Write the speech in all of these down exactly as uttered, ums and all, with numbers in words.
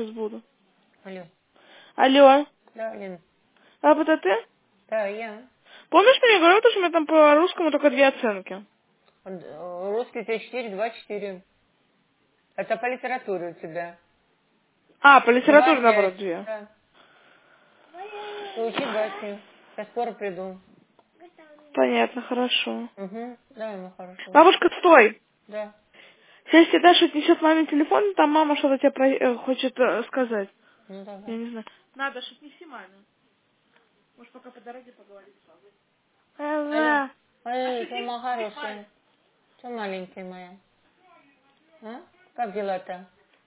сейчас буду. Алло. Алло. Да, Лен. А вот это ты? Да, я. Помнишь, ты мне говорил, что у меня там по русскому только две оценки? Он, э, Русский у тебя четыре, два, четыре. Это по литературе у тебя. А, по Два, литературе, наоборот, пять. две. Да. Учи басню. Я скоро приду. Понятно, хорошо. Угу. Да, ну хорошо. Бабушка, стой! Да. Сейчас тебе Даша отнесет мамин телефон, там мама что-то тебе про- э, хочет э, сказать. Ну Я давай. не знаю. Надо, отнеси маме. Может, пока по дороге поговорить с вами. Алло. Ага. А Эй, что ты здесь моя снимали? хорошая. Что маленькая моя? А? Как дела-то?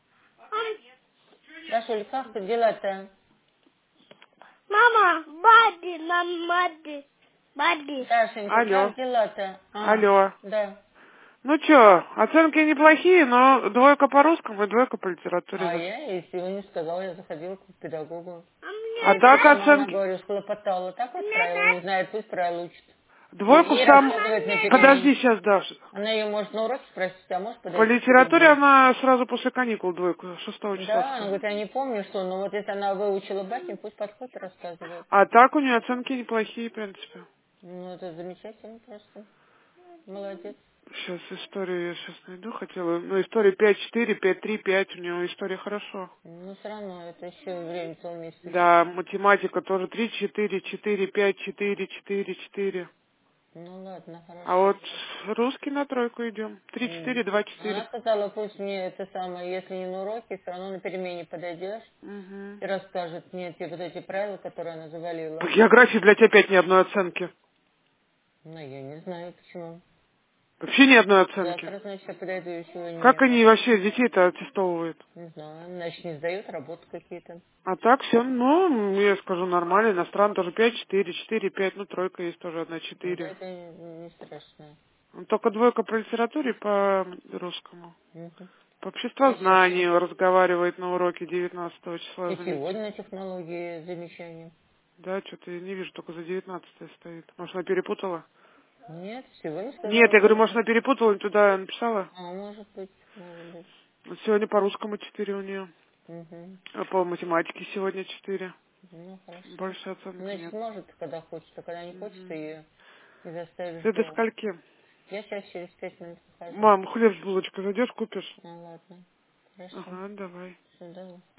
Дашуль, как ты дела-то? Мама, бади, нам бади, бади. Дашенька, Алло, как дела-то? А, алло. да. Ну чё, оценки неплохие, но двойка по русскому и двойка по литературе. А Да. я ей сегодня сказала, я заходила к педагогу. А мне А Ей так прямо она, оценки... говорю, схлопотала. Так вот мне правила не знает, пусть правила учит. И, Двойку в и сам... рассказывает на перемене. Подожди, сейчас, Даша. Она ее может на уроке спросить, а может По подойти к литературе перемене. она сразу после каникул двойку, шестого числа Да, она сказала. говорит, я не помню, что, но вот если она выучила басню, пусть подходит и рассказывает. А так у нее оценки неплохие, в принципе. Ну, это замечательно просто. Молодец. Сейчас историю я сейчас найду, хотела. Ну, история пять четыре, пять три, пять, у нее история хорошо. Но все равно, это еще время целый месяц учить. Да, математика тоже три четыре, четыре пять, четыре четыре четыре. Ну ладно, А хорошо. вот русский на тройку идем. Три М. четыре, два Она четыре. сказала, пусть мне это самое, если не на уроке, все равно на перемене подойдешь Угу. и расскажет мне те вот эти правила, которые она По завалила. географии, блядь, опять ни одной оценки. Ну, я не знаю почему. Вообще ни одной оценки. Завтра, значит, я подойду и сегодня Как нет. они вообще детей-то аттестовывают? Не знаю, значит, не сдают работу какие-то. А так все, ну, я скажу, нормально. Иностранный тоже пять четыре, четыре пять, ну, тройка есть тоже одна Да четыре. это не не страшно. Ну, только двойка по литературе и по русскому. Мгм. По Я сейчас обществознанию разговаривает на уроке девятнадцатого числа, и заметил. сегодня на технологии замечания. Да, что-то я не вижу, только за девятнадцатое стоит. Может, она перепутала? Нет, сегодня Нет, сказала я говорю, может, только. она перепутала, не туда написала. А, может быть, может быть. Вот сегодня по русскому четыре у нее. Угу. А по математике сегодня четыре. Ну, хорошо. Больше оценок Значит, нет. может, когда хочет, а когда не хочет, ты Мгм. ее не заставишь Ты до делать. скольки? Я сейчас через пять минут выхожу. Мам, хлеб с булочкой зайдешь, купишь? Ну, ладно. Хорошо. Ага, давай. Все, давай.